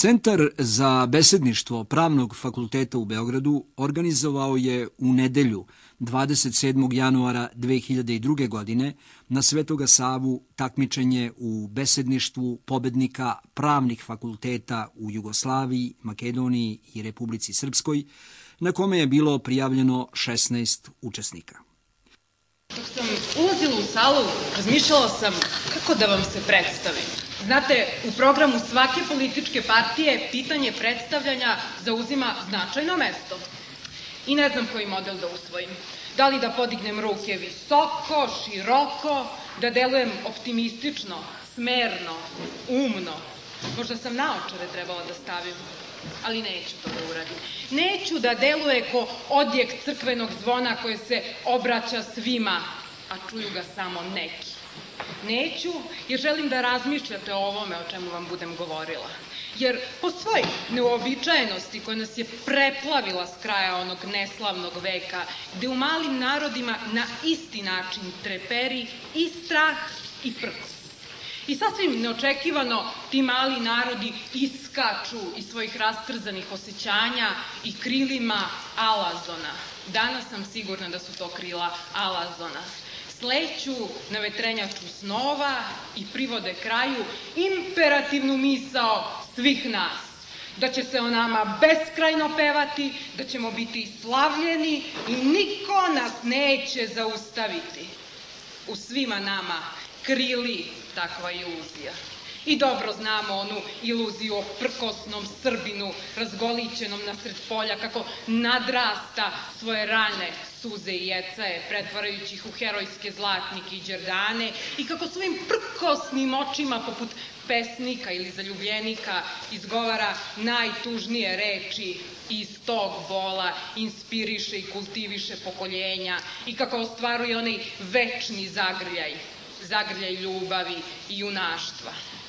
Centar za besedništvo Pravnog fakulteta u Beogradu organizovao je u nedelju 27. januara 2002. godine na Svetoga Savu takmičenje u besedništvu pobednika pravnih fakulteta u Jugoslaviji, Makedoniji i Republici Srpskoj, na kome je bilo prijavljeno 16 učesnika. Dok sam ulazila u salu, razmišljala sam kako da vam se predstavim. Znate, u programu svake političke partije pitanje predstavljanja zauzima značajno mesto. I ne znam koji model da usvojim. Da li da podignem ruke visoko, široko, da delujem optimistično, smerno, umno. Možda sam naočare trebala da stavim, ali neću to da uradim. Neću da deluje ko odjek crkvenog zvona koje se obraća svima, a čuju ga samo neki. Neću, jer želim da razmišljate o ovome o čemu vam budem govorila. Jer po svoj neuobičajenosti koja nas je preplavila s kraja onog neslavnog veka, gde u malim narodima na isti način treperi i strah i prkos. I sasvim neočekivano ti mali narodi iskaču iz svojih rastrzanih osjećanja i krilima Alazona. Danas sam sigurna da su to krila Alazona. Sleću na vetrenjaču snova i privode kraju imperativnu misao svih nas. Da će se o nama beskrajno pevati, da ćemo biti slavljeni i niko nas neće zaustaviti. U svima nama krili takva iluzija. I dobro znamo onu iluziju o prkosnom Srbinu razgolićenom nasred polja kako nadrasta svoje rane suze i jecaje, pretvarajući ih u herojske zlatnike i đerdane i kako svojim prkosnim očima poput pesnika ili zaljubljenika izgovara najtužnije reči i iz tog bola inspiriše i kultiviše pokoljenja i kako ostvaruje onaj večni zagrljaj ljubavi i junaštva.